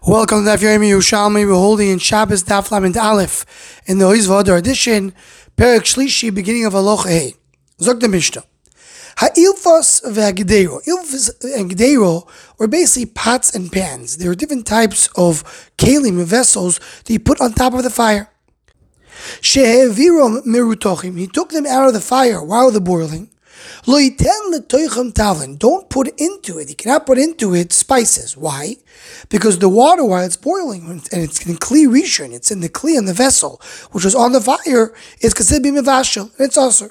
Welcome to Daf Yomi Yerushalmi. We're holding in Shabbos Daf Lamed Aleph in the Oiz V'Adar edition, Perek Shlishi, beginning of Halacha Hey. Zok the Mishnah. Ha'ilfos v'hagdeiro. Ilfos and gdeiro were basically pots and pans. There are different types of kalim and vessels that you put on top of the fire. Shehevirom mirutochim. He took them out of the fire while they're boiling. Lo yiten letoichem tavlin. Don't put into it. You cannot put into it spices. Why? Because the water, while it's boiling, and it's in kli rishon, it's in the kli on the vessel, which was on the fire, is considered to be mevashel, and it's also.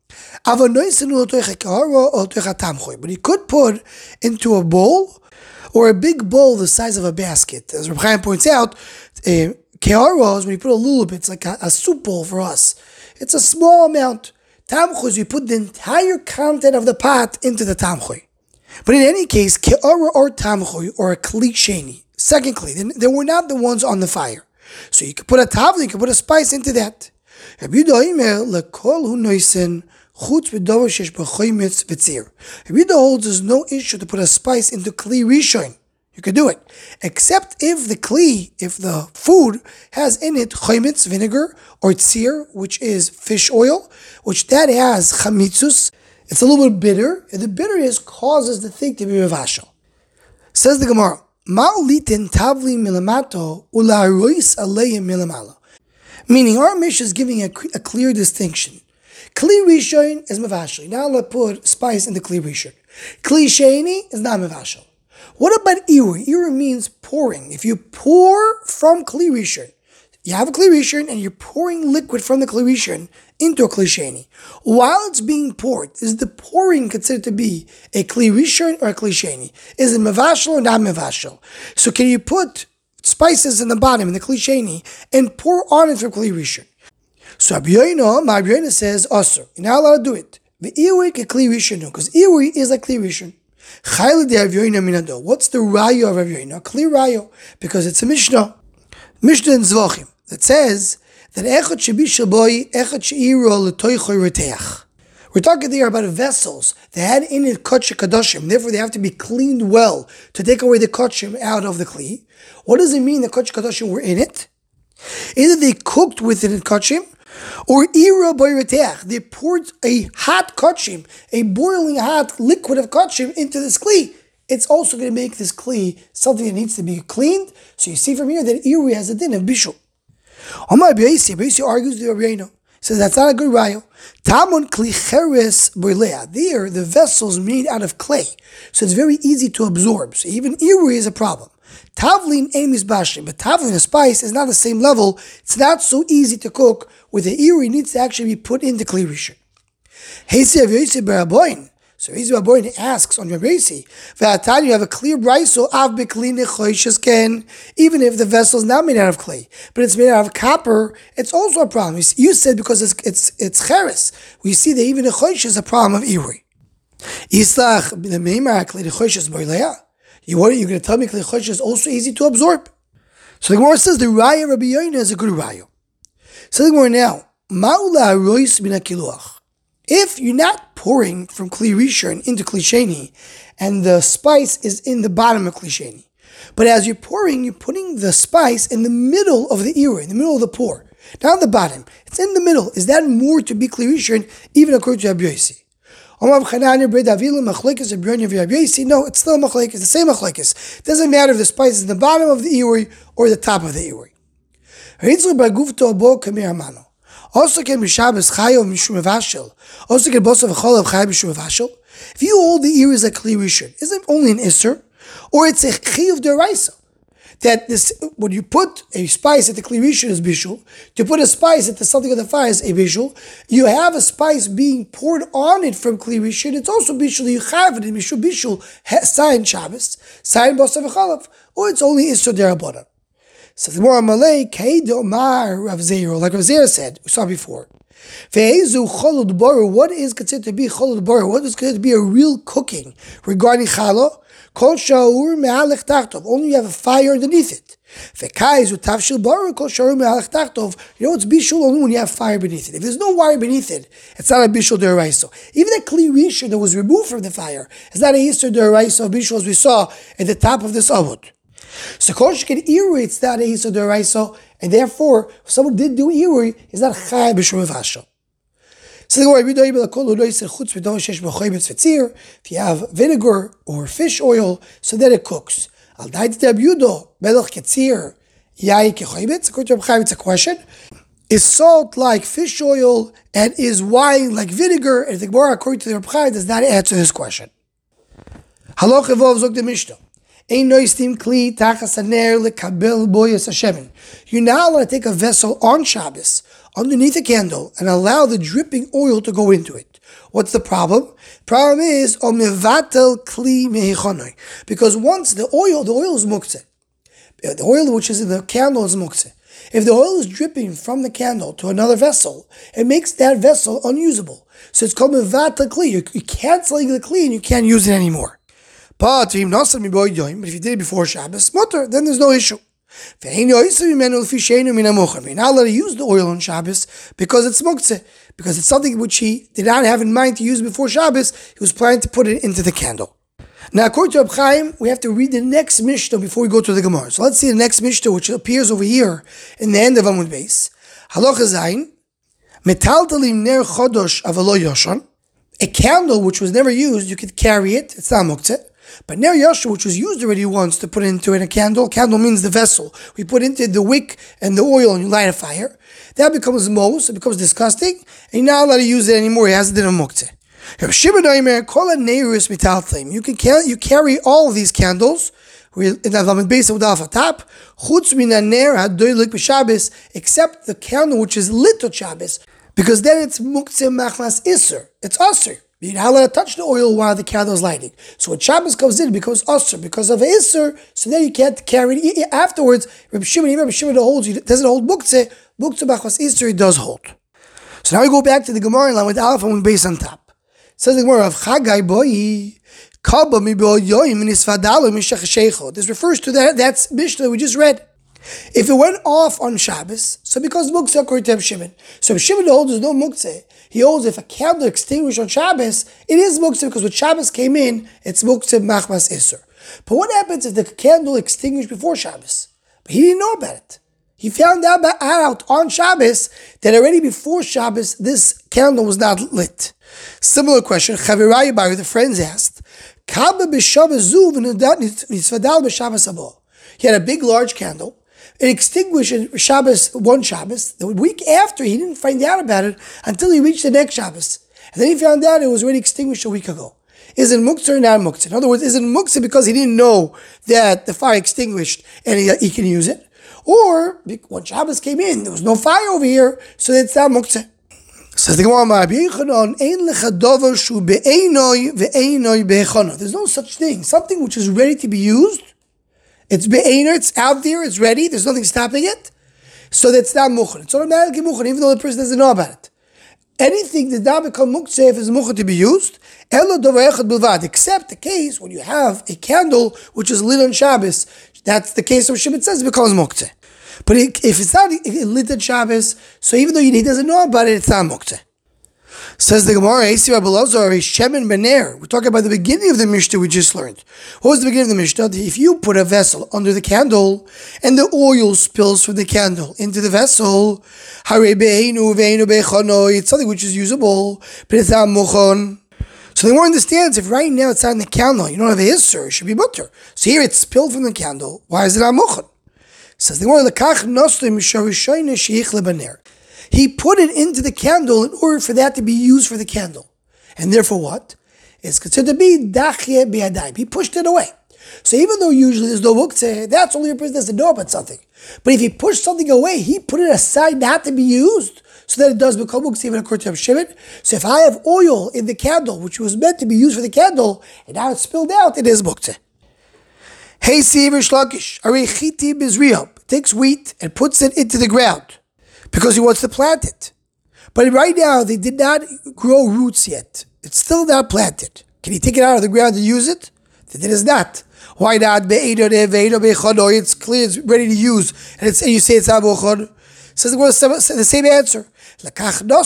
But he could put into a bowl, or a big bowl the size of a basket. As Reb Chaim points out, keharos, when you put a little bit, it's like a soup bowl for us. It's a small amount. Tamchus, you put the entire content of the pot into the tamchui. But in any case, ke'ara or tamchui or a kli sheni, second kli, they were not the ones on the fire. So you could put a tavli, you could put a spice into that. Rabbi Yehuda holds there's no issue to put a spice into kli rishon. You could do it, except if the food has in it chometz, vinegar, or tzir, which is fish oil, which that has chamitzus. It's a little bit bitter, and the bitterness causes the thing to be mevashel. Says the Gemara, ma'olitin tavli milamato ularois aleyim milamala. Meaning, our Mishnah is giving a clear distinction. Kli rishon is mevashel. Now let's put spice in the kli rishon. Kli sheni is not mevashel. What about iru? Iru means pouring. If you pour from kli rishon, you have a kli rishon and you're pouring liquid from the kli rishon into a kli sheni. While it's being poured, is the pouring considered to be a kli rishon or a kli sheni? Is it mevashel or not mevashel? So can you put spices in the bottom in the kli sheni and pour on it from kli rishon? So Rabbi Yoina says, "Asur, you're not allowed to do it. The iru ke kli rishon, because iru is like kli rishon." What's the rayo of Rav Yoina? Clear rayo, because it's a Mishnah in Zvachim that says that echad shebishal boy echad sheiro letoichoy reteach. We're talking there about vessels that had in it kodesh kadoshim, therefore they have to be cleaned well to take away the kodesh out of the kli. What does it mean the kodesh kadoshim were in it? Either they cooked with it in kodshim, or ira boireteach, they poured a hot kodshim, a boiling hot liquid of kodshim into this kli. It's also going to make this kli something that needs to be cleaned. So you see from here that ira has a din of bishul. Omar Beisi argues the Rabbeinu, says that's not a good rayo. Tamun kli cheres boilea. There, the vessel's made out of clay, so it's very easy to absorb. So even ira is a problem. Tavlin aim is bashim, but tavlin, a spice, is not the same level. It's not so easy to cook. With the iri, it needs to actually be put into kli rishon. So Rav Yossi asks on Rav Yossi, you have a clear brayso av bekli nechoishes ken, even if the vessel is not made out of clay, but it's made out of copper, it's also a problem. You said because it's cheres. We see that even nechoish is a problem of iri. Islach the meimar kli nechoishes boilea. What are you going to tell me? Kli chodesh is also easy to absorb. So the Gemara says the raya Rabbi Yoina is a good raya. So the Gemara now, ma'ula rois min hakiluach. If you're not pouring from kli rishon into kli sheni, and the spice is in the bottom of kli sheni, but as you're pouring, you're putting the spice in the middle of the ira, in the middle of the pour, not the bottom. It's in the middle. Is that more to be kli rishon, even according to Rabbi Yossi? No, it's still machlekes, the same machlekes. It doesn't matter if the spice is in the bottom of the iri or the top of the iri. Also can be Shabbos chayo mishum mevashel. Also can bosav cholav chayo mishum mevashel. If you hold the iri as a kli rishon, is it only an iser, or it's a chiyuv deraisa? That this, when you put a spice at the kli rishon is bishul, to put a spice at the something of the fire is a bishul. You have a spice being poured on it from kli rishon. It's also bishul. You have it in bishul sign Shabbos, sign bosav chalav, or it's only isur derabbanan. So the more Malay Keidomar Rav Zera, like Rav Zera said, we saw before. What is considered to be cholud bar? What is considered to be a real cooking regarding challah? Kol shaur me'alech tachtov. Only you have a fire underneath it. You know it's bishul only when you have fire beneath it. If there's no fire beneath it, it's not a bishul deraiso. Even a kli rishon that was removed from the fire, it's not a yisur deraiso of bishul as we saw at the top of this avod. So Kosh can Irui, it's not a Iso Deraiso, and therefore, if someone did do Irui, it's not Chai B'Shur Vasha. So if you have vinegar or fish oil, so then it cooks. According to it's a question. Is salt like fish oil and is wine like vinegar? And the Gemara, according to the Reb Chaim, does not answer this question. Halacha Vov zog the Mishnah. You're not allowed to take a vessel on Shabbos underneath a candle and allow the dripping oil to go into it. What's the problem? Problem is because once the oil is muktzeh. The oil which is in the candle is muktzeh. If the oil is dripping from the candle to another vessel, it makes that vessel unusable. So it's called mevatel kli. You're canceling the kli and you can't use it anymore. But if you did it before Shabbos, mutter, then there's no issue. You're not allowed to use the oil on Shabbos because it's muktzeh, because it's something which he did not have in mind to use before Shabbos. He was planning to put it into the candle. Now, according to Reb Chaim, we have to read the next Mishnah before we go to the Gemara. So let's see the next Mishnah, which appears over here in the end of Amud Beis. Halacha Zayin, metaltalim ner chodosh avalo yoshan. A candle which was never used, you could carry it. It's not muktzeh. But ner yoshan, which was used already once to put into it a candle. Candle means the vessel. We put into the wick and the oil and you light a fire. That becomes mos. It becomes disgusting, and you're not allowed to use it anymore. It has the din of muktzeh. You carry all of these candles in the base of the top, except the candle which is lit on Shabbos, because then it's muktzeh machmas iser. It's aser. You're not allowed to touch the oil while the candle is lighting. So when Shabbos comes in, it becomes aser because of iser. So then you can't carry it afterwards. Reb Shimon holds, it doesn't hold muktzeh. Muktzeh machmas iser, it does hold. So now we go back to the Gemara line with Aleph and base on top. Says the Gemara of Chagai Boi, Kaba mi yoyim nisvadalu mishachshecho. This refers to that's Mishnah we just read. If it went off on Shabbos, so because muktzeh according to Shimon. So if Shimon holds there's no muktzeh, he holds if a candle extinguished on Shabbos, it is muktzeh because when Shabbos came in, it's muktzeh machmas iser. But what happens if the candle extinguished before Shabbos? But he didn't know about it. He found out on Shabbos that already before Shabbos, this candle was not lit. Similar question, Chavirai Bar, the friends asked, he had a big, large candle. It extinguished one Shabbos. The week after, he didn't find out about it until he reached the next Shabbos. And then he found out it was already extinguished a week ago. Is it muktzeh or not muktzeh? In other words, is it muktzeh because he didn't know that the fire extinguished and he can use it? Or when Shabbos came in, there was no fire over here, so it's not muktzeh. Says the Gemara, there's no such thing. Something which is ready to be used, it's be'einer, it's out there, it's ready, there's nothing stopping it, so that's not muktzeh. It's automatically muktzeh, even though the person doesn't know about it. Anything does not become muktzeh if it's muktzeh to be used, except the case when you have a candle which is lit on Shabbos. That's the case of Shimon says it becomes muktzeh. But if it's not lit on Shabbos, so even though he doesn't know about it, it's not muktzeh. Says the Gemara, Shemen Bener. We're talking about the beginning of the Mishnah we just learned. What was the beginning of the Mishnah? If you put a vessel under the candle and the oil spills from the candle into the vessel, it's something which is usable, but it's not muchon. So the Gemara understands if right now it's on the candle, you don't have a hisser, it should be mutter. So here it's spilled from the candle. Why is it not muchon? Says the Gemara, he put it into the candle in order for that to be used for the candle. And therefore what? It's considered to be dachye bi'adayim. He pushed it away. So even though usually there's no muktzeh, that's only a person doesn't know about something. But if he pushed something away, he put it aside not to be used, so that it does become muktzeh even according to Reb Shimon. So if I have oil in the candle, which was meant to be used for the candle, and now it's spilled out, it is muktzeh. Hey, Rish Lakish, Arechiti Bizriya takes wheat and puts it into the ground because he wants to plant it. But right now, they did not grow roots yet. It's still not planted. Can he take it out of the ground and use it? It is not. Why not? It's clear, it's ready to use. And you say it's abuchon. Says the same answer. That's why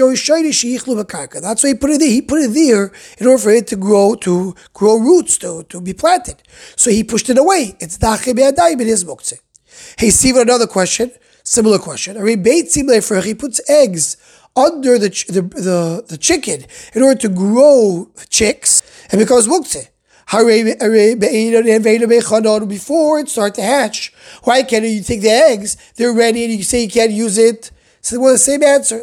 he put it there. He put it there in order for it to grow roots, to be planted. So he pushed it away. It's dache be'adayim, it is muktzeh. Hey, Steve, another question, similar question. He puts eggs under the chicken in order to grow chicks and becomes muktzeh. Before it starts to hatch. Why can't you take the eggs? They're ready and you say you can't use it. So well, the same answer.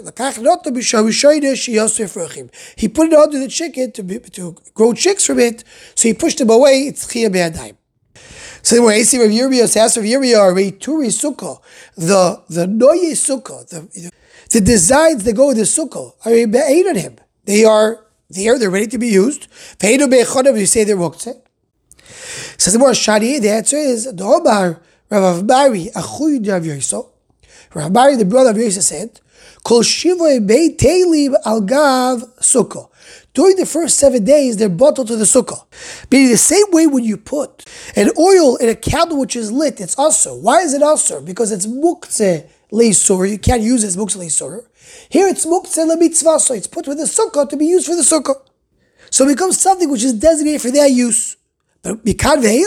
He put it under the chicken to grow chicks from it. So he pushed them away. It's chiyah be'adayim. So when I see Rav Yirmiyah's house of Yirmiyah, Turi Sukkah, the Noye Sukkah, the designs that go with the Sukkah are be'ein on him. They are there, they're ready to be used. You say they're muktzeh. Says the more Shani, the answer is the Omar Rav Bari Achuy Rav Yosef. Rav Bari, the brother of Yosef, said, Kol Shivoy Bei Teilim Al Gav Sukkah. During the first 7 days, they're bottled to the sukkah. Meaning the same way when you put an oil in a candle which is lit, it's also. Why is it also? Because it's muktzeh leisur. You can't use it as muktzeh leisur. Here it's muktzeh lemitzvah, so it's put with the sukkah to be used for the sukkah. So it becomes something which is designated for their use. But in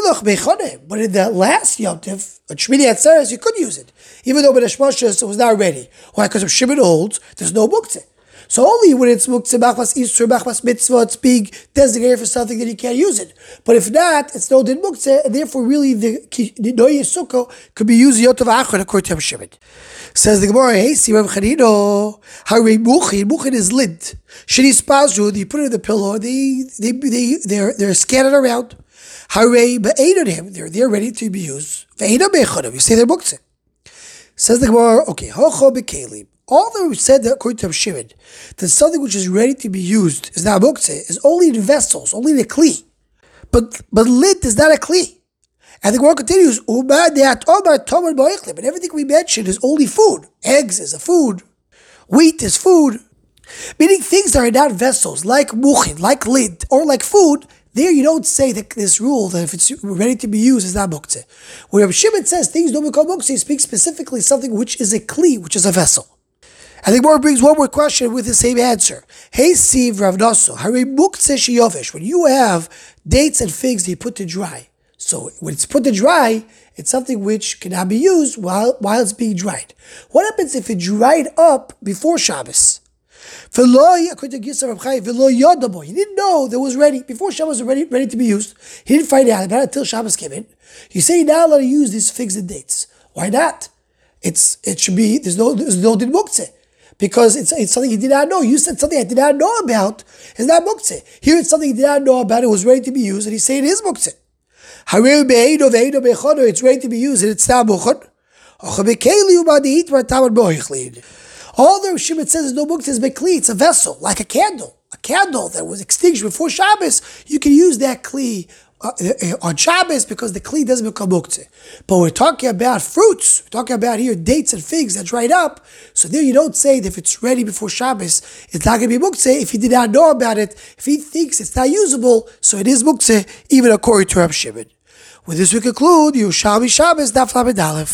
the last Yom Tov, on Shmini Atzeres, you could use it. Even though B'nai Shmashos it was not ready. Why? Because if Shimon holds, there's no muktzeh. So only when it's muktzeh, machmas isur, machmas mitzvah, it's being designated for something that you can't use it. But if not, it's no din muktzeh, and therefore really the noye sukkah could be used yotov achron according to Shimon. Says the Gemara, hey, see Rav Chanino, harei muchin is lid. Sheni spazru, you put it in the pillow, they're scattered around. Harei be'ein on him, they're ready to be used. Ve'ein be'echonim, you say they're muktzeh. Says the Gemara, okay, hocho be'kelim. All that we said that according to Shimon, that something which is ready to be used is not muktzeh, is only in vessels, only in a kli. But lit is not a kli. And the Gemara continues, but everything we mentioned is only food. Eggs is a food. Wheat is food. Meaning things that are not vessels, like muchin, like lit, or like food, there you don't say that this rule that if it's ready to be used is not muktzeh. When Rabbi Shimon says things don't become muktzeh, he speaks specifically something which is a kli, which is a vessel. And the Gemara brings one more question with the same answer. Hey, Siv Rav Naso, Harei muktzeh sheyovesh. When you have dates and figs that you put to dry, so when it's put to dry, it's something which cannot be used while it's being dried. What happens if it dried up before Shabbos? According to Gisar Rav Chai, he didn't know that it was ready. Before Shabbos was ready to be used. He didn't find out about it until Shabbos came in. You say you're not allowed to use these figs and dates. Why not? It should be, there's no din muktzeh. Because it's something he did not know. You said something I did not know about. It's not muktzeh. Here it's something he did not know about. It was ready to be used, and he's saying it is muktzeh. It's ready to be used, and it's not muktzeh. All the Shimon says is no muktzeh is bekli. It's a vessel, like a candle. A candle that was extinguished before Shabbos. You can use that kli on Shabbos because the kli doesn't become muktzeh. But we're talking about fruits. We're talking about here dates and figs that dried up. So there you don't say that if it's ready before Shabbos, it's not going to be muktzeh. If he did not know about it, if he thinks it's not usable, so it is muktzeh, even according to Rab Shimon. With this we conclude, Yerushalmi Shabbos, Daf Lamed Aleph.